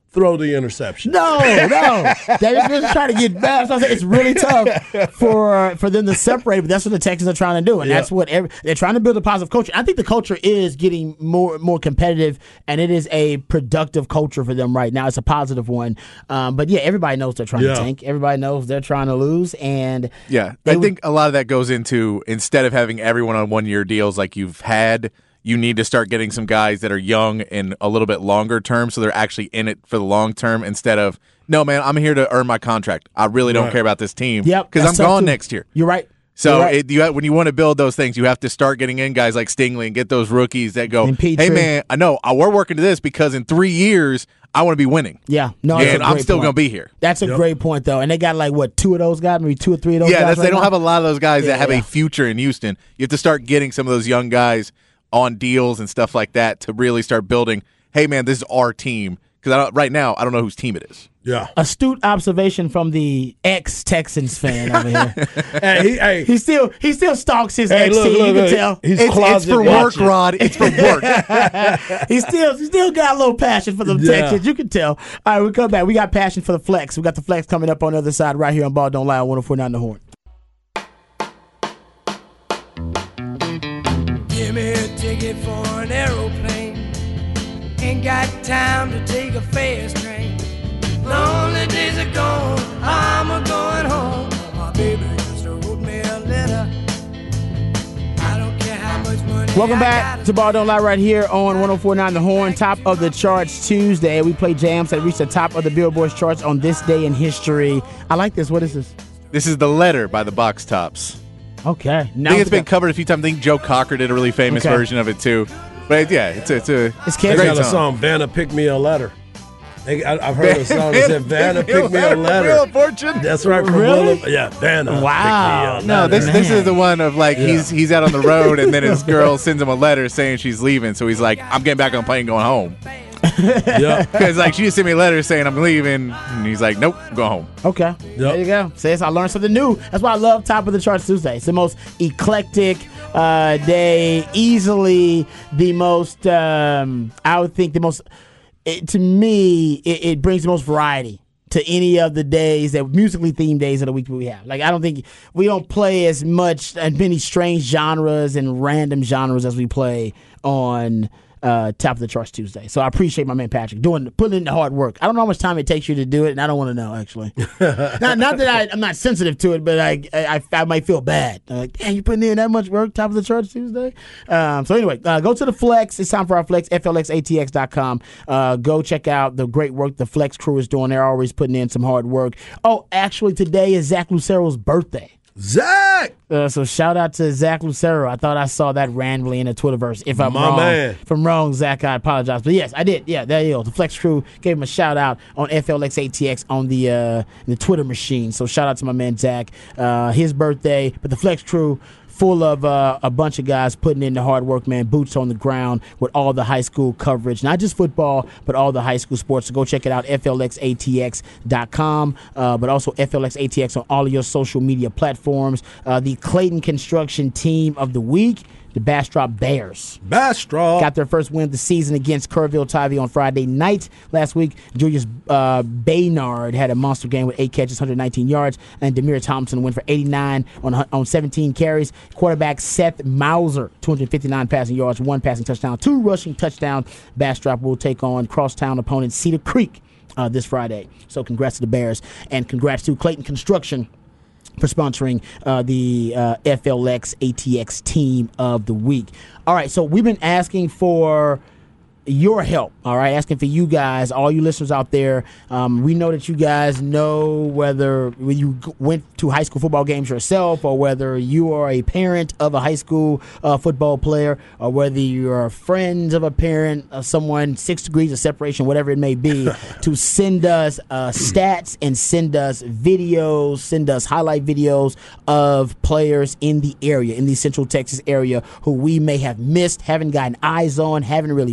throw the interception. No, no. They're just trying to get back. So it's really tough for for them to separate, but that's what the Texans are trying to do. And Yeah. that's what every, they're trying to build a positive culture. I think the culture is getting more more competitive, and it is a productive culture for them right now. It's a positive one. Um, but yeah, everybody knows they're trying Yeah. to tank. Everybody knows they're trying to lose. And Yeah, they I would- think a lot of that goes into instead of having everyone on one-year deals like you've had, you need to start getting some guys that are young and a little bit longer term, so they're actually in it for the long term instead of, no, man, I'm here to earn my contract. I really don't Right. care about this team Yep, because I'm that's tough gone too. next year. You're right. So You're right. it, you have, when you want to build those things, you have to start getting in guys like Stingley and get those rookies that go, And Petrie. hey, man, I know uh, we're working to this because in three years, I want to be winning. Yeah, no, that's and a I'm great still point. going to be here. That's a Yep. great point, though. And they got like what two of those guys, maybe two or three of those. Yeah, guys that's, right they don't now? have a lot of those guys Yeah, that have yeah. a future in Houston. You have to start getting some of those young guys on deals and stuff like that to really start building, hey, man, this is our team. Because right now, I don't know whose team it is. Yeah. Astute observation from the ex-Texans fan over here. Hey, he, hey, He still he still stalks his hey, ex look, team. look, You can look. tell. He's It's, it's closet for work, watching. Rod. It's for work. He still he still got a little passion for the Yeah. Texans. You can tell. All right, we come back. We got passion for the flex. We got the flex coming up on the other side right here on Ball Don't Lie on one oh four point nine The Horn. Give me a ticket for an aeroplane. Ain't got time to take a fast train. Lonely days are gone, I'm a going home. My baby just wrote me a letter. I don't care how much money Welcome I back got. to Ball Don't Lie right here on one oh four point nine The Horn. Top of the charts Tuesday. We play jams that reached the top of the Billboard charts on this day in history. I like this. What is this? This is The Letter by the Box Tops. Okay. I Now think it's been covered a few times. I think Joe Cocker did a really famous Okay. version of it, too. But yeah, it's a, it's a, It's They catchy. great got a song. song, Vanna, pick me a letter. They, I, I've heard a song that said, Vanna, pick me a Wheel letter. of Fortune. That's right. From Really? Will of- yeah, Vanna. Wow. Pick me a No, letter. this this Man. is the one of like Yeah. he's he's out on the road and then his girl sends him a letter saying she's leaving, so he's like, I'm getting back on the plane going home. Yeah. Because like she just sent me a letter saying I'm leaving, and he's like, nope, I'm going home. Okay. There you go. Says I learned something new. That's why I love Top of the Charts Tuesday. It's the most eclectic uh, day, easily the most, um, I would think the most, it, to me, it, it brings the most variety to any of the days that musically themed days of the week that we have. Like, I don't think we don't play as much and many strange genres and random genres as we play on uh, Top of the Charts Tuesday. So I appreciate my man Patrick doing putting in the hard work. I don't know how much time it takes you to do it, and I don't want to know actually. not, not that I, I'm not sensitive to it, but I I, I might feel bad. Like, damn, you putting in that much work, Top of the Charts Tuesday. Um, so anyway, uh, go to the Flex. It's time for our Flex. F L X A T X dot com. Uh, go check out the great work the Flex crew is doing. They're always putting in some hard work. Oh, actually, today is Zach Lucero's birthday. Zach! Uh, so shout out to Zach Lucero. I thought I saw that randomly in the Twitterverse. If I'm My wrong, man. if I'm wrong, Zach, I apologize. But yes, I did. Yeah, there you go. The Flex crew gave him a shout out on F L X A T X on the uh, the Twitter machine. So shout out to my man Zach. Uh, his birthday, but the Flex crew full of uh, a bunch of guys putting in the hard work, man, boots on the ground with all the high school coverage, not just football, but all the high school sports. So go check it out, F L X A T X dot com, uh, but also F L X A T X on all of your social media platforms. Uh, the Clayton Construction Team of the Week, the Bastrop Bears. Bastrop. Got their first win of the season against Kerrville Tivy on Friday night. Last week, Julius uh, Baynard had a monster game with eight catches, one hundred nineteen yards, and Demir Thompson went for eighty-nine on on seventeen carries. Quarterback Seth Mauser, two hundred fifty-nine passing yards, one passing touchdown, two rushing touchdowns. Bastrop will take on crosstown opponent Cedar Creek uh, this Friday. So congrats to the Bears, and congrats to Clayton Construction for sponsoring uh, the uh, F L X A T X Team of the Week. All right, so we've been asking for your help, all right, asking for you guys, all you listeners out there. Um, we know that you guys know whether you g- went to high school football games yourself, or whether you are a parent of a high school uh, football player, or whether you're friends of a parent of someone, six degrees of separation, whatever it may be, to send us uh, stats and send us videos, send us highlight videos of players in the area, in the Central Texas area, who we may have missed, haven't gotten eyes on, haven't really mentioned,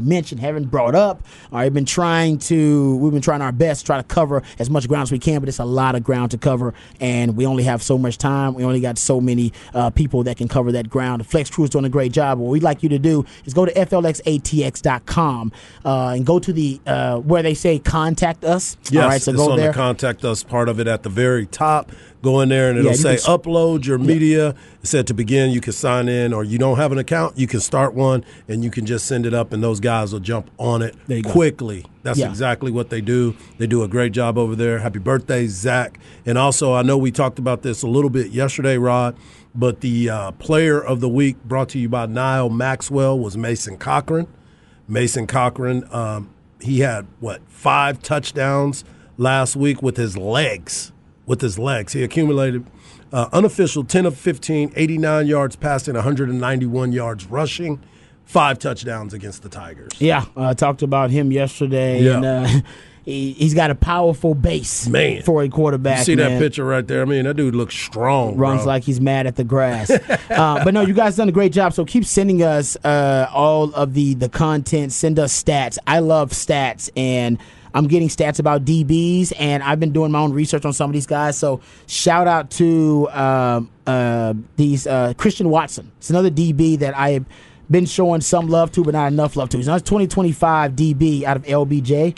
haven't brought up. All right, been trying to, we've been trying our best to try to cover as much ground as we can, but it's a lot of ground to cover, and we only have so much time. We only got so many uh, people that can cover that ground. The Flex crew is doing a great job. What we'd like you to do is go to F L X A T X dot com uh, and go to the uh, where they say contact us. Yes, all right, so it's go on there. the contact us part of it at the very top. Go in there and it'll Yeah, you say can- upload your media. It said to begin, you can sign in, or you don't have an account, you can start one, and you can just send it up, and those guys will jump on it There you go. quickly. That's Yeah. exactly what they do. They do a great job over there. Happy birthday, Zach. And also, I know we talked about this a little bit yesterday, Rod, but the uh, player of the week brought to you by Niall Maxwell was Mason Cochran. Mason Cochran, um, he had, what, five touchdowns last week with his legs. With his legs. He accumulated uh, unofficial ten of fifteen, eighty-nine yards passing, one hundred ninety-one yards rushing, five touchdowns against the Tigers. Yeah, I uh, talked about him yesterday. Yeah. And, uh, he, he's got a powerful base Man. for a quarterback. You see man. that picture right there? I mean, that dude looks strong, Runs bro. like he's mad at the grass. uh, but no, you guys done a great job. So keep sending us uh, all of the the content. Send us stats. I love stats, and I'm getting stats about D Bs, and I've been doing my own research on some of these guys. So shout out to um, uh, these uh, Christian Watson. It's another D B that I have been showing some love to, but not enough love to. He's not a twenty twenty-five D B out of L B J,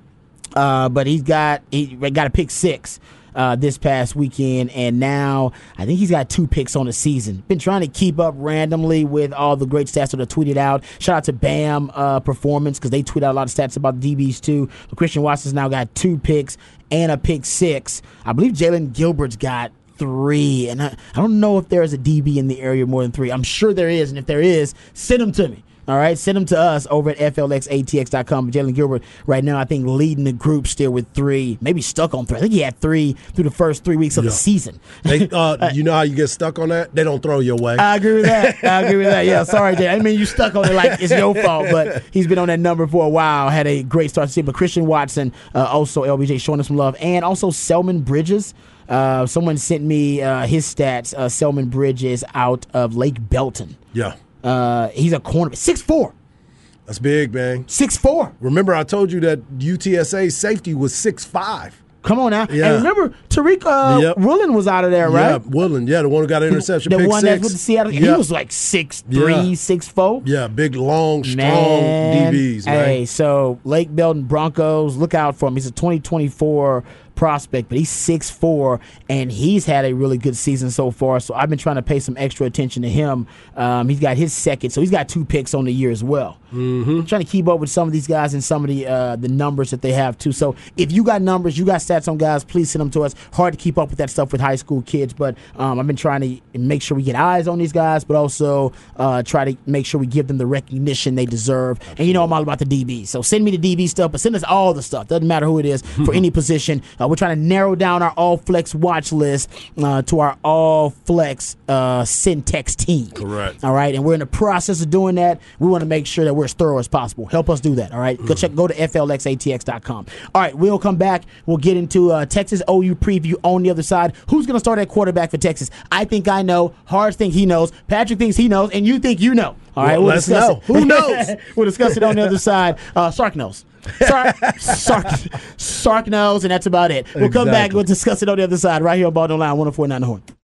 uh, but he's got he got a pick six. Uh, this past weekend, and now I think he's got two picks on the season. Been trying to keep up randomly with all the great stats that are tweeted out. Shout out to Bam uh, Performance, because they tweet out a lot of stats about the D Bs too. But Christian Watson's now got two picks and a pick six. I believe Jalen Gilbert's got three, and I, I don't know if there is a D B in the area more than three. I'm sure there is, and if there is, send them to me. All right, send them to us over at F L X A T X dot com. Jalen Gilbert right now, I think, leading the group still with three, maybe stuck on three. I think he had three through the first three weeks of Yeah. the season. They, uh, you know how you get stuck on that? They don't throw your way. I agree with that. I agree with that. Yeah, sorry, Jay. I mean, you stuck on it like it's your fault, but he's been on that number for a while. Had a great start to see. But Christian Watson, uh, also L B J, showing us some love. And also Selman Bridges. Uh, someone sent me uh, his stats. Uh, Selman Bridges out of Lake Belton. yeah. Uh, he's a cornerback. six foot four. That's big, man. six foot four. Remember, I told you that U T S A safety was six five. Come on now. Yeah. And remember, Tariq uh, Yep. Woolen was out of there, right? Yeah, Woodland. Yeah, the one who got an interception. The pick one six. that's with the Seattle. Yeah. He was like six three, Yeah. six four. Yeah, big, long, strong Man. D Bs, man. Hey, so Lake Belton Broncos, look out for him. He's a twenty twenty-four prospect, but he's six four, and he's had a really good season so far. So I've been trying to pay some extra attention to him. Um, he's got his second, so he's got two picks on the year as well. Mm-hmm. Trying to keep up with some of these guys and some of the uh, the numbers that they have too. So if you got numbers, you got stats on guys, please send them to us. Hard to keep up with that stuff with high school kids, but um, I've been trying to make sure we get eyes on these guys, but also uh, try to make sure we give them the recognition they deserve. Absolutely. And you know I'm all about the D Bs, so send me the D B stuff, but send us all the stuff. Doesn't matter who it is for any position. Uh, we're trying to narrow down our all flex watch list uh, to our all flex uh, Syntex team. Correct. All right, and we're in the process of doing that. We want to make sure that we're as thorough as possible. Help us do that. All right, go check. Go to F L X A T X dot com. All right, we'll come back. We'll get into uh, Texas O U preview on the other side. Who's going to start at quarterback for Texas? I think I know. Hard think he knows. Patrick thinks he knows, and you think you know. All right, Well, we'll let's discuss know. it. Who knows? We'll discuss it on the other side. Uh, Sark knows. Sark, Sark, Sark knows, and that's about it. We'll come back. Exactly. We'll discuss it on the other side right here on Ball Don't Lie, one oh four point nine The Horn.